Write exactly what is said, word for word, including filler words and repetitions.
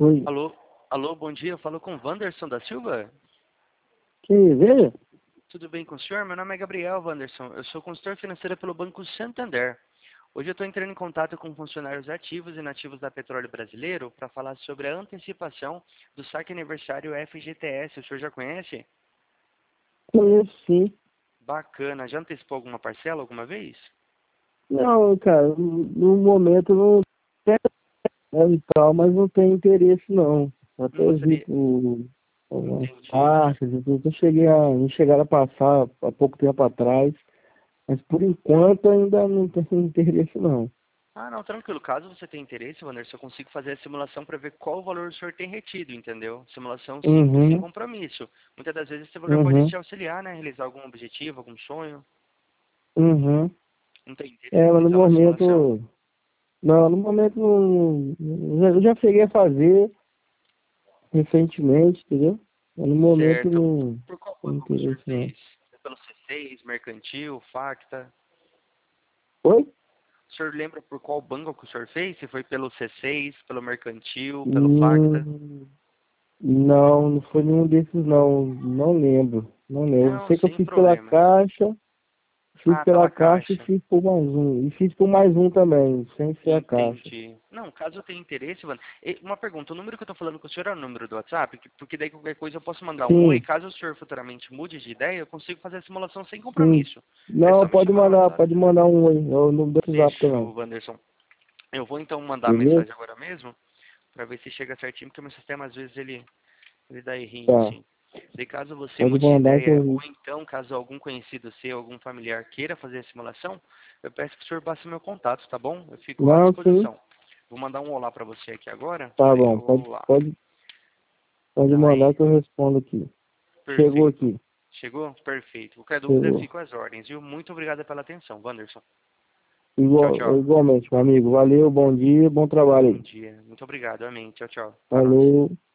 Oi. Alô, alô, bom dia. Eu falo com Wanderson da Silva. Quem veja? Tudo bem com o senhor? Meu nome é Gabriel Wanderson. Eu sou consultor financeiro pelo Banco Santander. Hoje eu estou entrando em contato com funcionários ativos e inativos da Petróleo Brasileiro para falar sobre a antecipação do saque aniversário F G T S. O senhor já conhece? Conheço sim. Bacana. Já antecipou alguma parcela alguma vez? Não, cara, no no momento não tem né, e tal, mas não tem interesse não. Não Até vi gostaria. por algumas Entendi. taxas, e tudo. Eu cheguei a, me chegaram a passar há pouco tempo atrás, mas por enquanto ainda não tem interesse não. Ah, não, tranquilo. Caso você tenha interesse, Wanderson, eu consigo fazer a simulação para ver qual valor o senhor tem retido, entendeu? Simulação simples, sem Uhum, compromisso. Muitas das vezes esse valor pode uhum, te auxiliar, né? Realizar algum objetivo, algum sonho. uhum. Não tem interesse É, em mas no realizar uma simulação? momento, não, no momento não, não- eu já cheguei a fazer recentemente, entendeu? Mas no momento Certo. não Por qual tem banco que o senhor interesse não. fez? Foi pelo C seis, Mercantil, Facta? Oi? O senhor lembra por qual banco que o senhor fez? Se foi pelo C seis, pelo Mercantil, pelo Facta? Hum, não, não foi nenhum desses não. Não lembro. Não lembro. Não, Sei que eu sem fiz pela problemas. Caixa, fiz Ah, pela pela Caixa e Caixa. fiz por mais um. E fiz por mais um também, sem ser a Caixa. Entendi. Não, caso eu tenha interesse, mano. e Uma pergunta, o número que eu tô falando com o senhor é o número do WhatsApp? Que- Porque daí qualquer coisa eu posso mandar um oi. Sim, Caso o senhor futuramente mude de ideia, eu consigo fazer a simulação sem sim. compromisso. É Não, só me pode chamar no mandar, WhatsApp. pode mandar um aí. É o número do WhatsApp também. Fechou, Wanderson. Eu vou então mandar a Beleza? mensagem agora mesmo, pra ver se chega certinho, porque o meu sistema às vezes ele, ele dá errinho Tá. assim. E caso você Pode mude de mandar que ideia, eu. ou então caso algum conhecido seu, algum familiar queira fazer a simulação, eu peço que o senhor passe meu contato, tá bom? Eu fico à Não, sim. disposição. Vou mandar um olá pra você aqui agora. Tá Aí, bom. Pode, olá. pode, pode mandar Aí, que eu respondo aqui. Chegou perfeito. aqui. Chegou? Perfeito. Qualquer dúvida, Chegou. fico às ordens, viu? Muito obrigado pela atenção, Wanderson. Tchau, Igual, tchau. igualmente, meu amigo. Valeu, bom dia, bom trabalho Bom aí. dia. Muito obrigado, amém. Tchau, tchau. Pra nós. Falou.